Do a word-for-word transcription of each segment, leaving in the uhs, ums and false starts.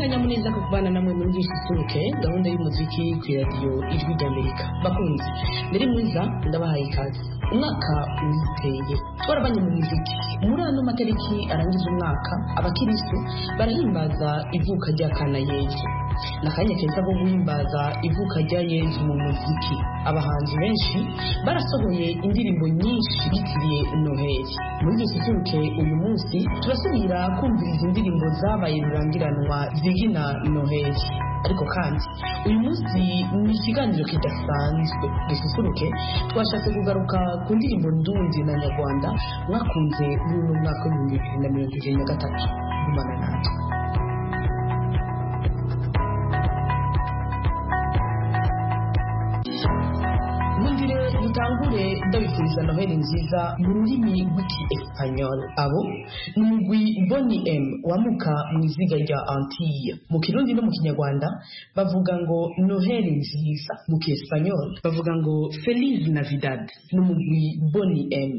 akanyamuneza ko kubana namwe muri Gisusuruke gahunda y'umuziki ku radio Ijwi ry'Amerika. Bakunzi ndiri mwiza ndabahaye ikaze. Umwaka witeye twarabanye mu muziki muri ano matariki arangiza umwaka abakiristo barahimbaza ivuka rya kana Yesu nakanya keza ko guhimbaza ivuka rya Yesu mu muziki. Abahanzi benshi barasohoye indirimbo nyinshi bitiriye Noheli. Muri Gisusuruke uyu munsi turasubira kumviriza indirimbo zabaye rurangiranwa zigina Noheli. Ariko kandi uyu munsi ni ikiganiro kidasanzwe. Gisusuruke twashatse kugaruka ku ndirimbo ndundi na nyarwanda mwakunze muri uno mwaka w'ibihumbi bibiri na mirongo ibiri na gatatu. Gumana natwe. Mundire mutangure ndabifuriza Noheli nziza mu rurimi rw'Iki-Espanyol. Abo ni umugwi Bonnie M wamuka mu iziga rya Antille. Mu Kirundi no mu Kinyarwanda bavuga ngo Noheli nziza, mu Ki-Espanyol bavuga ngo Feliz Navidad. Ni umugwi Bonnie M.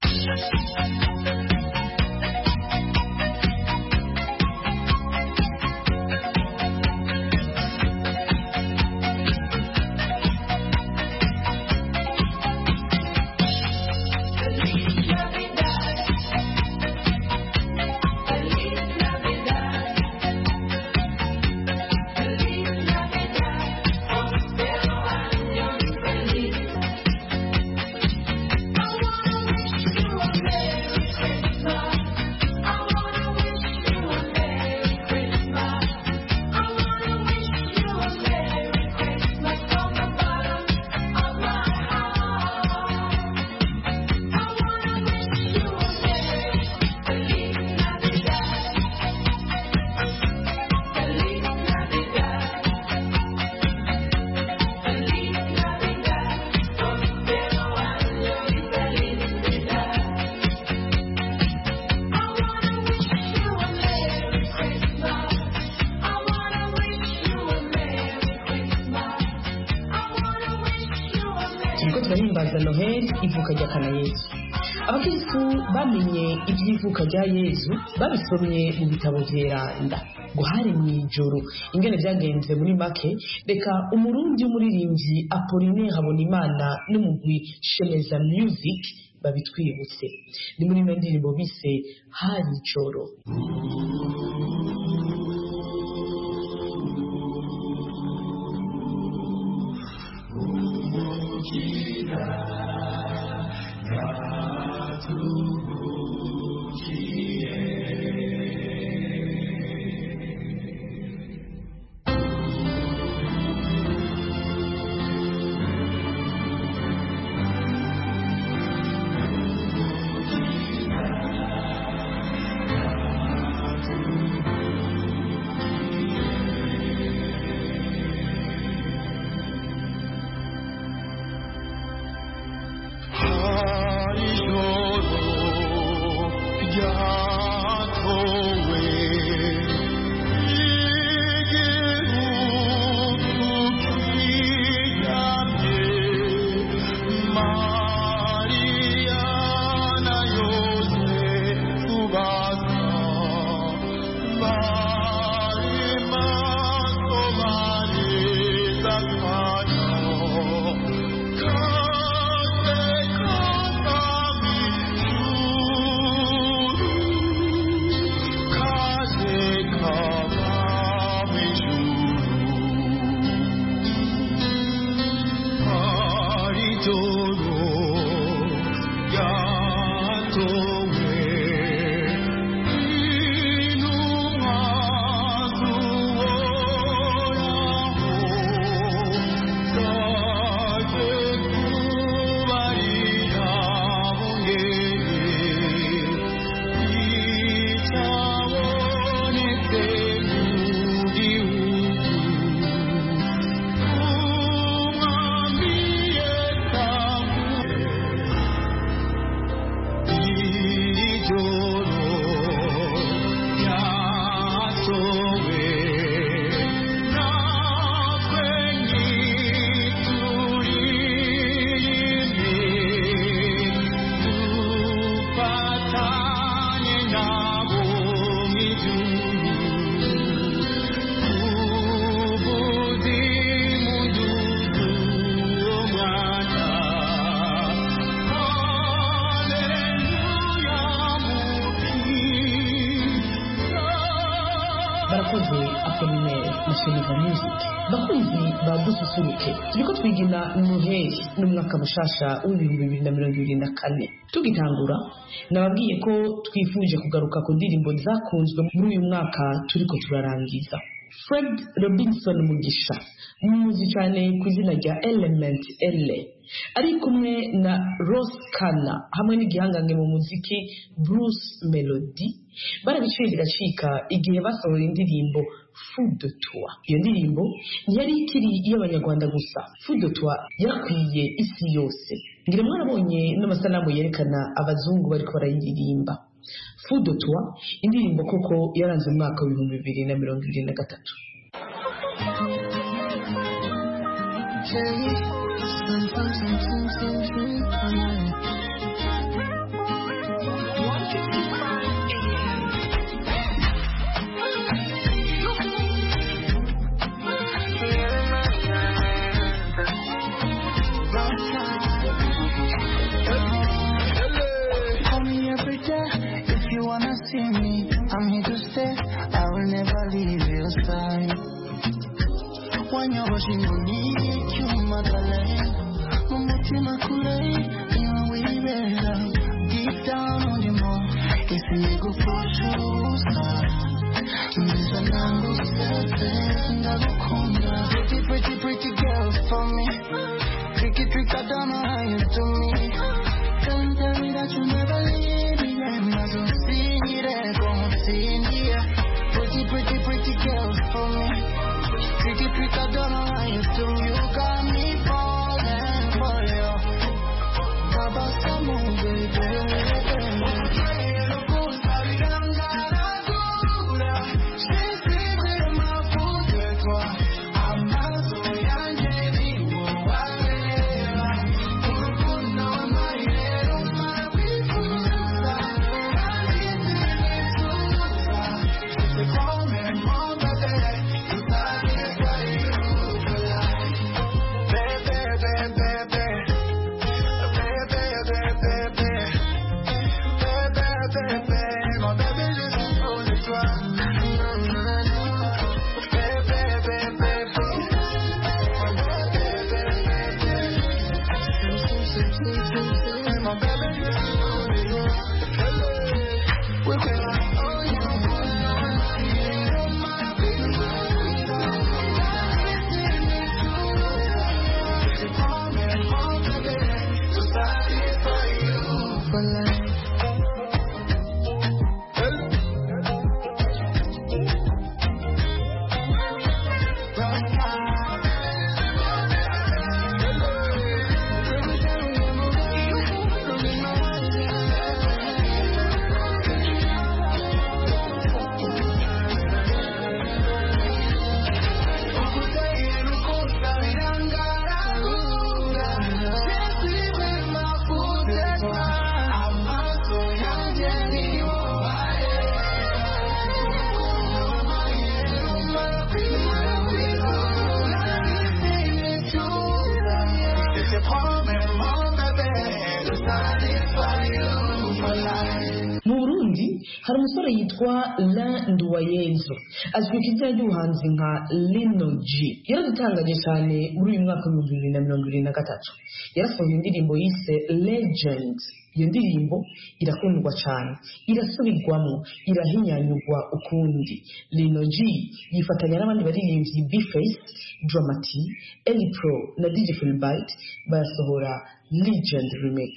Turahimbaza Noheli ivuka rya kana Yesu. Abakristo bamenye iby'ivuka rya Yesu babisomye mu bitabo vyeranda. Guhari mu ijoro ingene byagenze muri make reka umurundi w'umuririmbyi Apollinaire Habonimana n'umugwi Shemeza Music babitwibutse. Ni muri ino ndirimbo bise hari ijoro. extraordinaire National Music. Bakunzi ba dususuruke turiko twigina Noheli n'umwaka mushasha w'ibihumbi bibiri na mirongo ibiri na kane. Tugitangura nababwiye ko twifuje kugaruka ku ndirimbo zakunzwe muri uyu mwaka turiko turarangiza. Fred Robinson Mugisha muzi cyane ku izina rya Element L ari kumwe na Rose Kana hamwe n'igihangange mu muziki Bruce Melody barabiciye biracika igihe basohora indirimbo Fou de Toi. Iyo ndirimbo ntiyari ikiri iy'abanyarwanda gusa, Fou de Toi yakwiye isi yose. Ngire mwarabonye n'amasanamu yerekana abazungu bariko barayiririmba. Fou de Toi indirimbo koko yaranze umwaka w'ibihumbi bibiri na mirongo ibiri na gatatu. I'm here to stay, I will never leave your side. When you're rushing on me, you're my darling. Mumutima kule, you're way better. Deep down on the moon, if you go for sure, there's a number seven, I will come down. Pretty, pretty, pretty girl for me. Tricky, trick, I don't know how you do me. Don't tell me that you never leave me, and I don't see it, don't see it. Pretty, pretty, pretty girl for me. Tricky, trick, I don't know how you do. You got me falling for you. Baba, some baby. hari umusore yitwa Alain Nduwayezu azwi ku izina ry'ubuhanzi nka Lino G. Yaradutangaje cyane muri uyu mwaka w'ibihumbi bibiri na mirongo ibiri na gatatu. Yarasohoye indirimbo yise Legend. Iyo ndirimbo irakundwa cyane, irasubirwamo, irahinyanyurwa ukundi. Lino G yifatanya n'abandi baririmbyi B-Face, Dramati, Eli Pro na D J Fullbite basohora Legend Remix.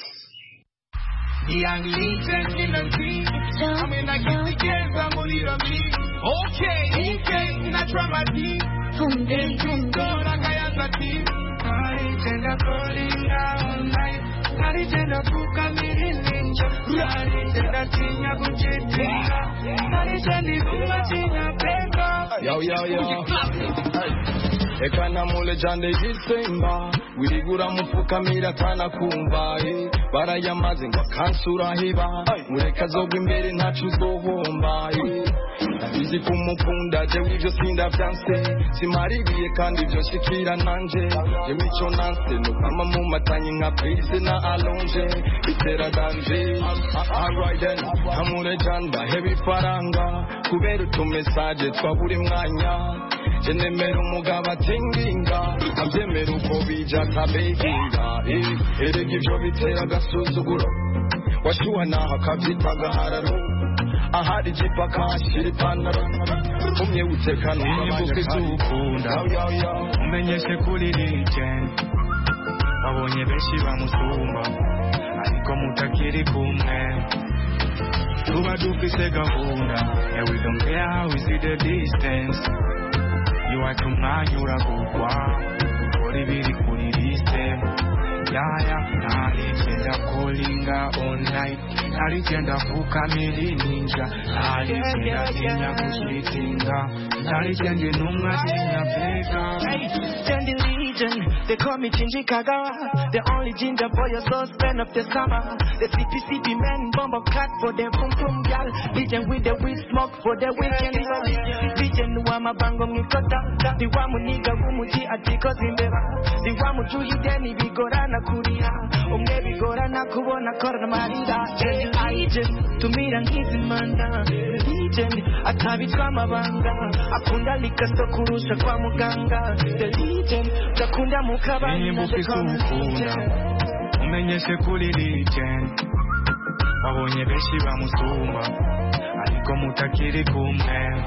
Young legend in the dream. I'm in a get together, Molira me. Okay, okay, in a drama team. Then you don't like I am a team. I tend to calling all night. I tend to cook a million ninja. I tend to sing a good jitty. I tend to do a thing a paper. Yo, yo, yo. Ekana mule jande jisemba wirigura mufukamira kana kumva eh barayamaze ngo kansura hiba mureka zogwa imbere ntacu zohomba eh Izi kumukunda jewe ivyo sindavyanse simaribiye kandi ivyo nshikira nanje jewe ico nanse nukama mu matanyi nka prise na alonge bitera danje alright then amure janda heavy faranga kubera utumesaje twa buri mwanya jenemera umugabo atinginga abyemera uko bija kabeginga erega ivyo bitera agasuzuguro washuha naho akavyita gahararo ahari jipa kashira ipantaro umye utekana imbuke z'ukunda umenyeshe kuri legend wabonye benshi bamusumba ariko mutakiri kumwe tuba dufise gahunda and we don't care how we see the distance you are tumwanya uragurwa ukora ibiri kuri liste yaya naligenda callinga all night naligenda kukamili ninja naligenda tinya kushitinga naligenda numwa tinya vega Chandy Legion, they call me Chinji Kagawa. The only ginger boy you so spend of the summer. The city city men bomb a cat for the pum pum gal. Legion with the weed smoke for the weekend. Legion wama bango mikota. The wamu niga wumuji atiko zimbeba. The wamu juhi deni bigorana kuria. Unge bigorana kubona korna marida. Legion tumira ngizi manda. Legion atabitwa mabanga. Akunda likasto kurusha kwa muganga. The Legion takunda mukabani na the ukunda umenyeshe kuri legend wabonye benshi bamusumba ariko mutakiri kumwe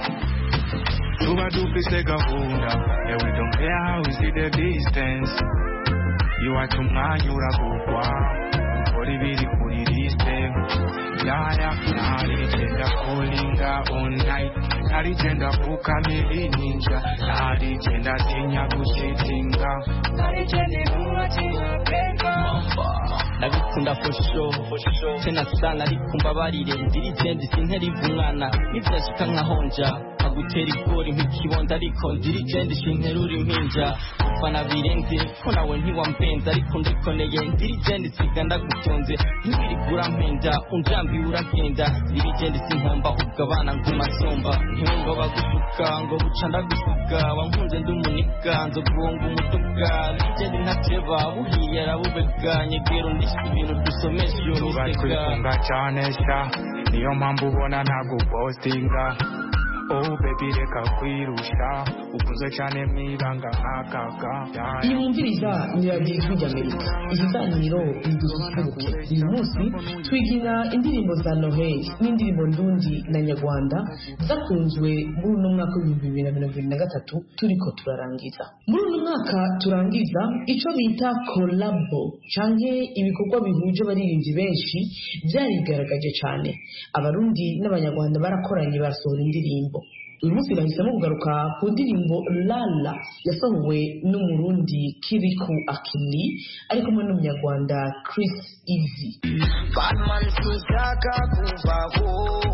tuba dufise gahunda and we don't care how we see the distance you are tumwanya uragurwa ukora ibiri kuri liste yaya naligenda callinga all night naligenda kukamili ninja naligenda tinya kushitinga naligenda numwa tinya vega nabikunda for sure tena sana rikumba barire dirigende sinteriva umwana nivyashika nkahonja agutera igori nk'ikibonda ariko dirigende sinterura impinja ufana birenze ko nawe ntiwampenza ariko ndikoneye dirigende siganda gutonze ntibirigura mpenda unjambi uragenda dirigende sinkomba ubwabana ngumasomba ntiwumva bagushuka ngo buca ndagusuka wankunze ndumunika nzo guhonga umutuka dirigende ntateba buhiye arabubega nyegero ndisha ibintu dusomesha iyo miseka cyane sha niyo mpamvu ubona ntagupostinga oh baby reka kwirusha ukunze cyane mwibanga nk'akaga iyi mwumviriza ni radiyo ijwi ry'amerika ikiganiro dususuruke uyu munsi twigira indirimbo za noheli n'indirimbo ndundi na nyarwanda zakunzwe muri uno mwaka w'ibihumbi bibiri na mirongo ibiri na gatatu turiko turarangiza muri uno mwaka turangiza ico bita kolabo canke ibikorwa bihuje abaririmbyi benshi byarigaragaje cyane abarundi n'abanyarwanda barakoranye barasohora indirimbo uyu munsi bahisemo kugaruka ku ndirimbo Lala yasohowe n'umurundi Kiriku Akili ari kumwe n'umunyarwanda Chris Easy. Batman sitaka kuvaho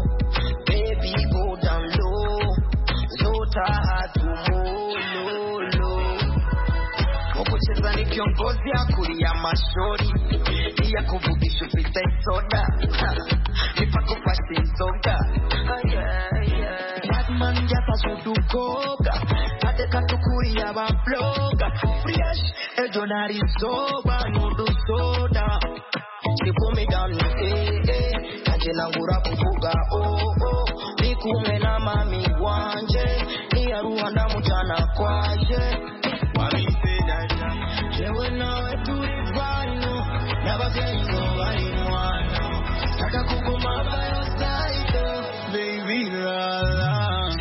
baby go down low zota hatumulolo ukucheza ni kiongozi akulia mashori iya kuvugisha ufite soda nipa kupasi soda Batman japa sudukoga ateka tukuri ya babloga fresh ejo nari soba nudu soda she put me down eh eh kaje langura kuvuga oh oh nikume na mami wanje ni aruha na mutana kwaje wabipenda jewe nawe tulivano nabagengo bali mwana taka kuguma bayo side baby la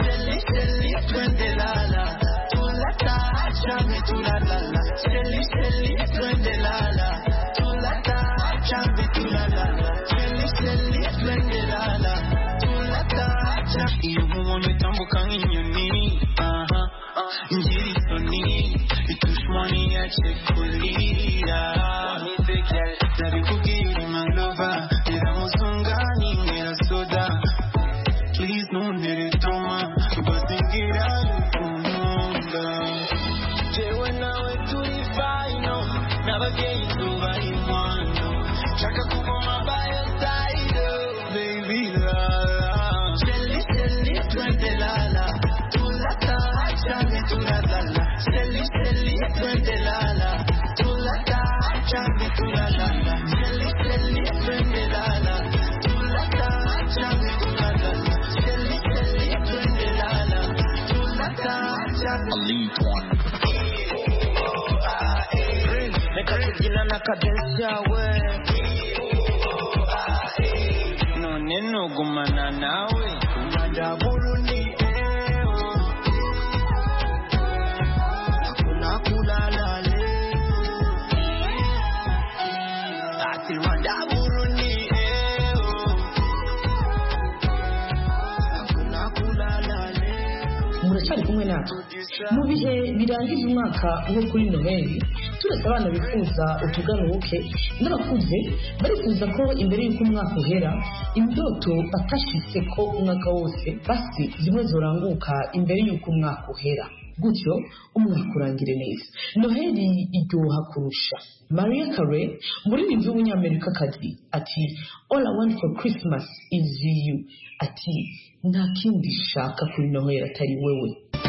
Lala, tulata, chame tulala, seli seli, twende lala, tulata, chame tulala, seli seli, twende lala, tulata, chame. Iyo muone tambuka inyoni, aha, njiri soni, itushmani ya chekulia. Dari kukiri malova, ira musungani ngira soda. Please no nere toma, but think it out kumunda. Jewe nawe tulifino, never get to by one. Chaka kugoma by your side, baby la la. Shelly shelly twende kadesha we none nogumana nawe Rwanda Burundi ewo Hakuna kulala leo Ati Rwanda Burundi ewo Hakuna kulala leo muracyari kumwe natwe mu bihe birangiza umwaka wo kuri Noheli turetse abana bifuza utuganuke n'abakuze barifuza ko imbere y'uko umwaka uhera indoto batashitse ko umwaka wose basi zimwe zoranguka imbere y'uko umwaka uhera gutyo umwaka urangire neza. Noheli iryoha kurusha. Mariah Carey umuririmbyi w'umunyamerikakazi ati all I want for Christmas is you, ati nta kindi shaka kuri Noheli atari wewe.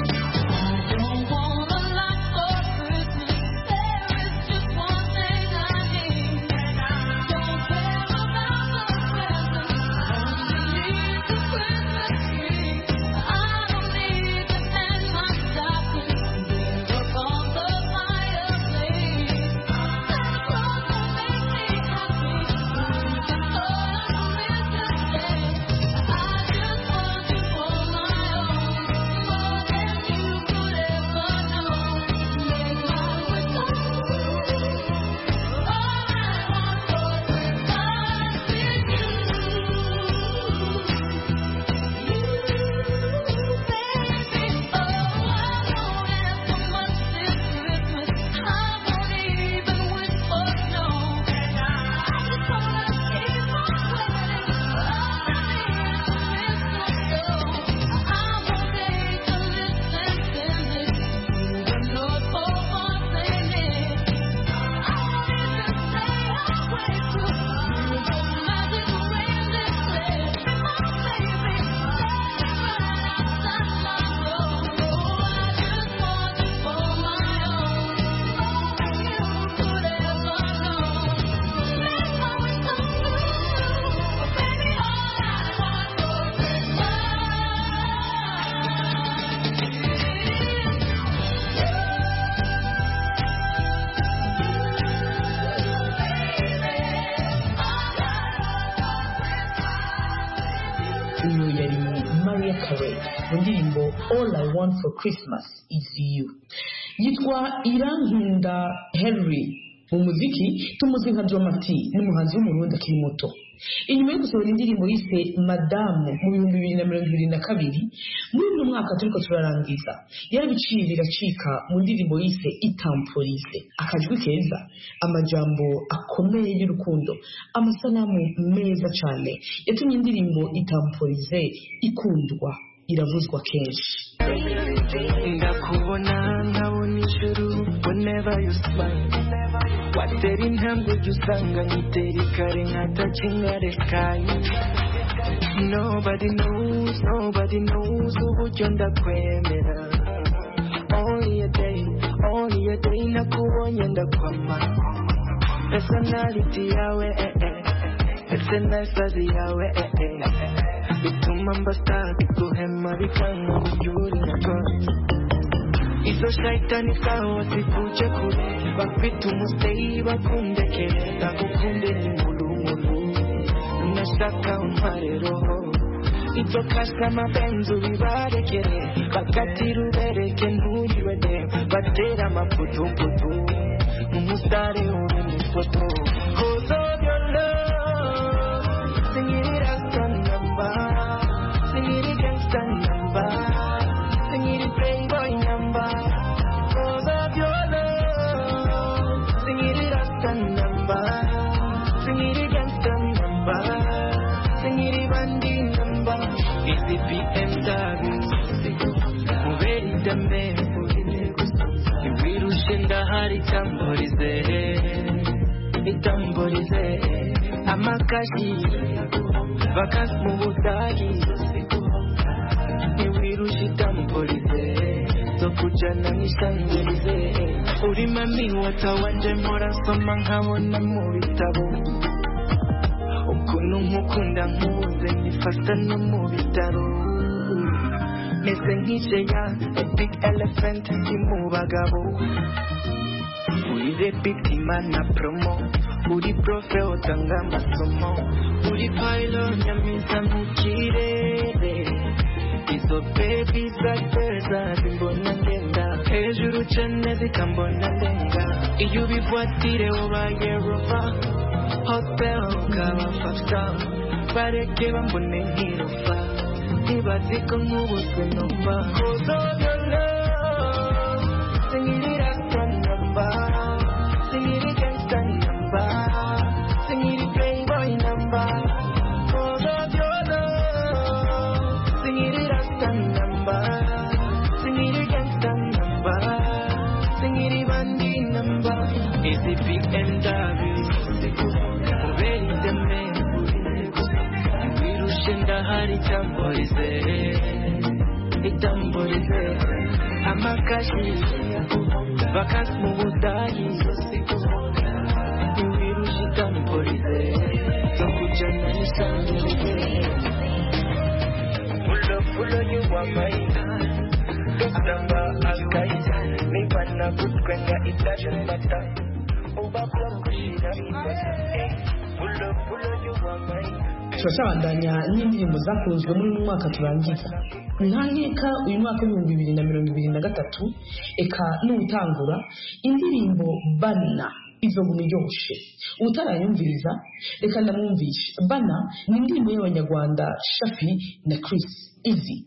Mariah Carey mu ndirimbo All I Want for Christmas is You. Yitwa Irankunda Henry. Mu muziki tumuzi nka Dramati n'umuhanzi w'umurundi akiri muto. Inyuma yo gusohora indirimbo yise Madamu mu bihumbi bibiri na mirongo ibiri na kabiri, muri uno mwaka turiko turarangiza yarabiciye biracika mu ndirimbo yise Itampolize. Akajwi keza, amajambo akomeye y'urukundo, amasanamu meza cyane yatumye indirimbo Itampolize ikundwa iravuzwa kenshi. Ndakubona nkabona ijuru whenever you smile watera intambwe usanga nkitera ikare nkatakingarekaye. Nobody knows, nobody knows uburyo ndakwemera. Only a day, only a day nakubonye ndakwama. Personality yawe eh eh, it's a nice yawe eh eh, bituma mbasta biguhema bikanga mubyuri natwa. Izo shaitani sawa sikuje kure bafite umustei bakundeke ndagukunde ni mulumulu nashaka umpare roho. Izo kasa mapenzi bibarekere bakatira ubereke nturiwede batera amaputuputu umustare uri mu foto. Cause of your love sing it as a number, sing it against a number, sing it playboy number. Cause of your love sing it as a number, sing it against a number, sing it bandi number. It's the B M W Muberi dambe Ibirushinda hari Itampolize, Itampolize amakashi vakas mu budagi Ibirusha Itampolize zo kujana nishanzelize. Uri mami watawanje mpora soma nkabona mu bitabo ukuntu nkukunda nkuze nifata no mu bitaro. Mese nk'isheya a big elephant mu bagabo uri repiti mana promo uri profe utanga amasomo uri pilot nyamiza mu kirere izo baby zateza zimbona ngenda hejuru cyane zikambona ndenga iyo ubivuatire ubaye rova hotel ukaba five star bareke bambone nkirufa ntibazi ko nk'ubuzwe numva singirira number, singiri gangsta number, singiri playboy number, oh God, your love, singiri rasta number, singiri gangsta number, singiri bandi number, is it B M W, very the man, wirushinda hari tamborize, itamborize, amakashi. Vakas mudai Iwirushi tamborize Tokujana nisangere Full of full of you are mine Dokdamba al-Qaida Nibana kutkwenya it doesn't matter Uba kushira ibasa Full of full of you are mine turashabandanya n'indirimbo zakunzwe muri uyu mwaka turangiza nta nkeka uyu mwaka w'ibihumbi bibiri na mirongo ibiri na gatatu eka n'utangura indirimbo Bana izoguma iryoshe utarayumviriza reka ndamwumvishe Bana ni indirimbo y'abanyarwanda Shafi na Chris Easy.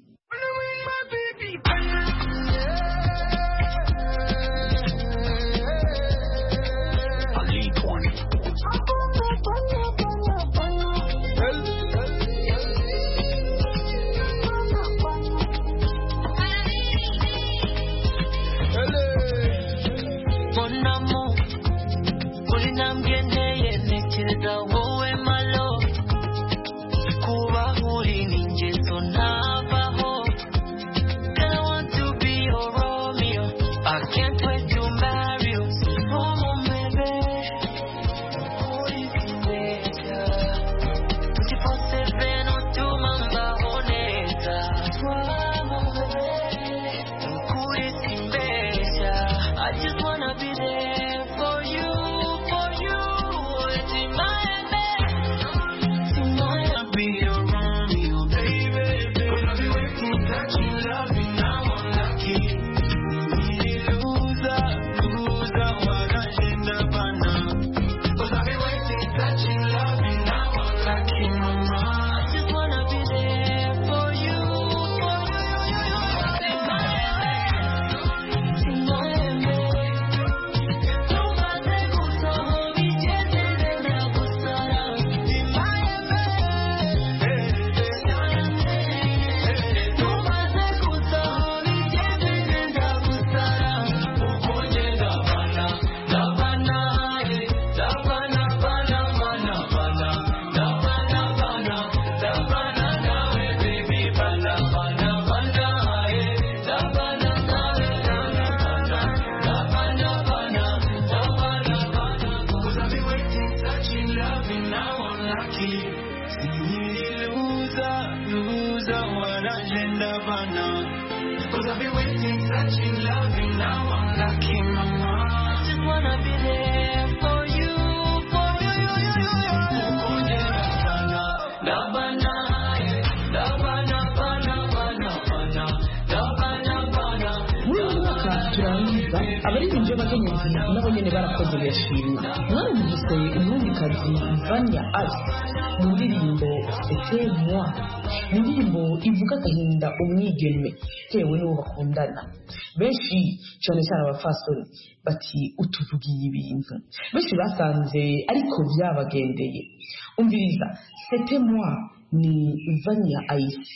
abaririmbyi b'abakenyezi nabo nyene barakoze birashimwa mwarumvise umwandikazi Vanya Ice mu ndirimbo C'était moi indirimbo ivuga agahinda umwigeme tewe n'uwo bakundana benshi cyane cyane abafasoni bati utuvugiye ibintu benshi basanze ariko byabagendeye umviriza C'était moi ni Vanya Ice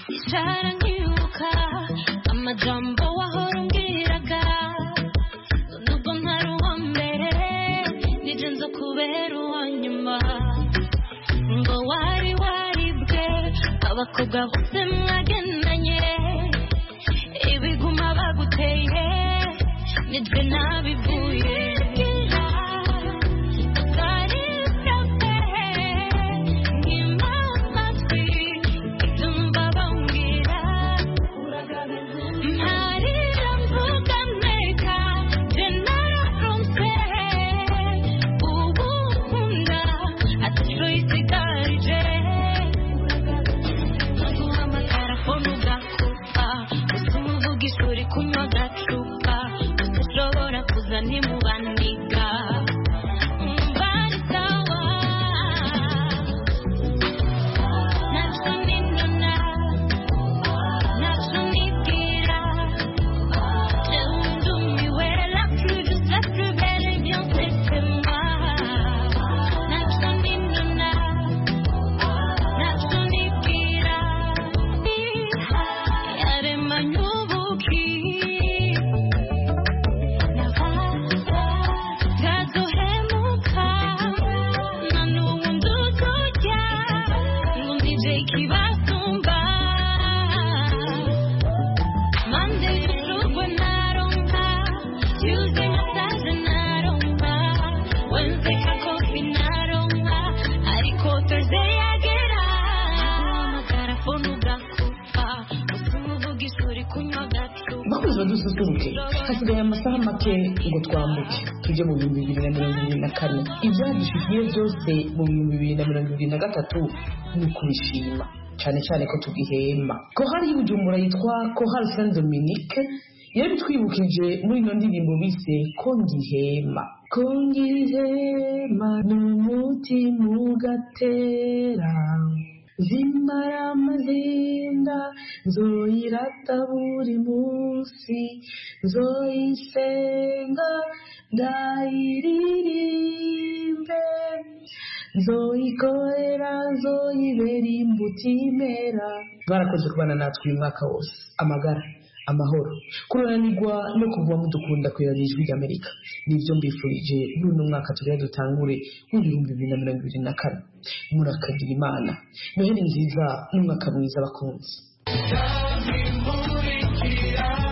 Sharangiuka amajambo wahorongiraga nubwo ntaruwa mbere nije nzo kubera uwanyuma ngo wari waribwe abakobwa bose mwagendanye ibiguma baguteye nije nabivuye Hari rambuga neka jenara rumse bakunzi badususuruke hasigaye amasaha make ngo twambuke tujye mu bihumbi bibiri na mirongo ibiri na kane ibyadushikiye byose mu bihumbi bibiri na mirongo ibiri na gatatu ni ukubishima cyane cyane ko tugihema kohari y'ubujumbura yitwa kohari Saint Dominique yari twibukije muri ino ndirimbo bise ko ngihema ko ngihema n'umutima ugatera zimara amazinda nzoyirata buri munsi nzoyisenga ndayiririmbe nzoyikorera nzoyibera imbuto imera. Barakoze kubana natwe uyu mwaka wose, amagara amahoro kurananirwa no kuva mudukunda kwera ijwi ry'Amerika nibyo mbifurije muri uno mwaka turiya dutangure w'ibihumbi bibiri na mirongo ibiri na kane. Murakagira Imana, noheli nziza n'umwaka mwiza bakunzi.